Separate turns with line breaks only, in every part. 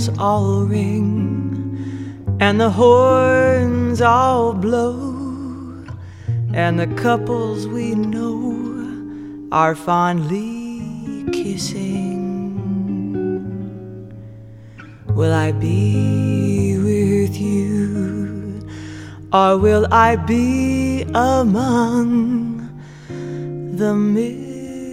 bells all ring and the horns all blow, and the couples we know are fondly kissing. Will I be with you, or will I be among the missing?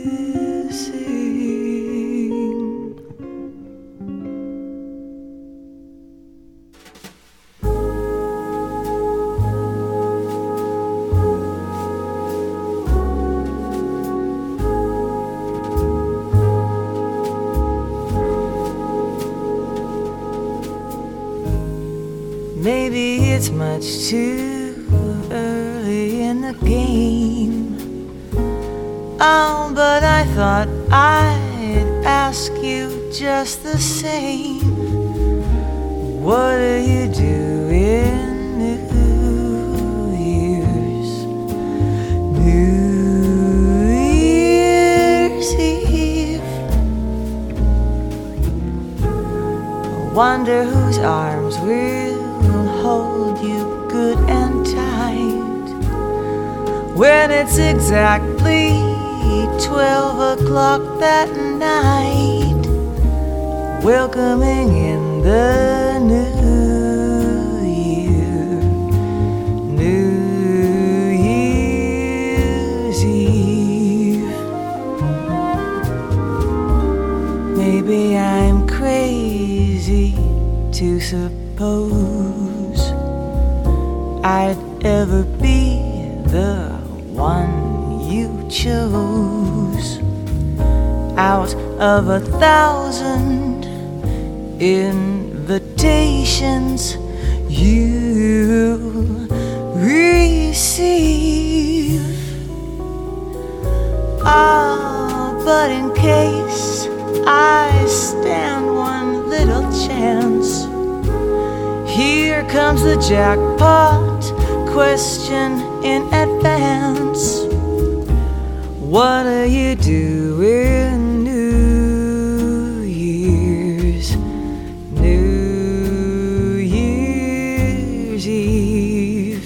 Maybe it's much too early in the game. Oh, but I thought I'd ask you just the same. What do you do in New Year's? New Year's Eve. I wonder whose arms will hold you good and tight when it's exactly 12 o'clock that night, welcoming in the new year, New Year's Eve. Maybe I'm crazy to suppose I'd ever be the one you chose out of 1,000 invitations you receive. Ah, but in case I stand one little chance, here comes the jackpot question in advance. What do you do in New Year's? New Year's Eve.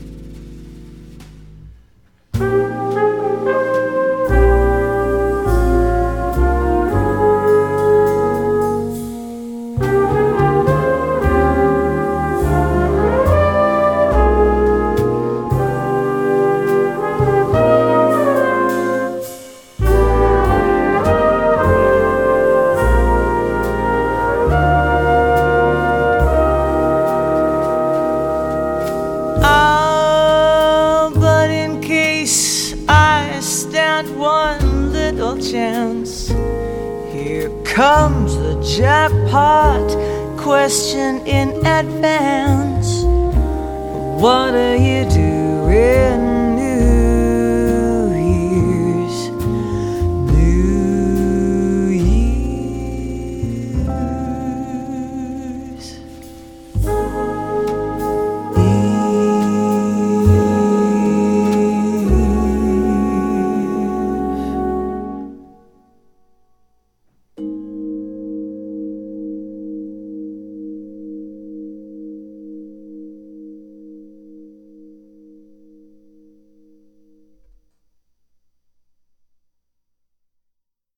One little chance, here comes the jackpot question in advance. What do you do in